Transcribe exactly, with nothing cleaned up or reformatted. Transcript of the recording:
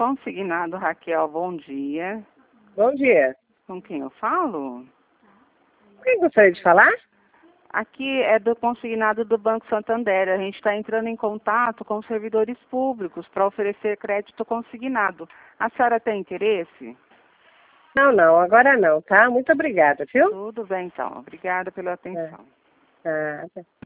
Consignado, Raquel, bom dia. Bom dia. Com quem eu falo? Quem gostaria de falar? Aqui é do consignado do Banco Santander. A gente está entrando em contato com os servidores públicos para oferecer crédito consignado. A senhora tem interesse? Não, não, agora não, tá? Muito obrigada, viu? Tudo bem, então. Obrigada pela atenção. É. Nada.